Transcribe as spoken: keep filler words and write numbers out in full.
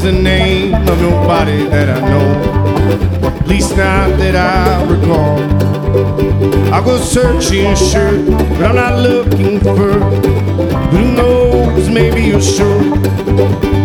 the name of nobody that I know, at least not that I recall. I go searching, sure, but I'm not looking for. Who knows, maybe you're sure.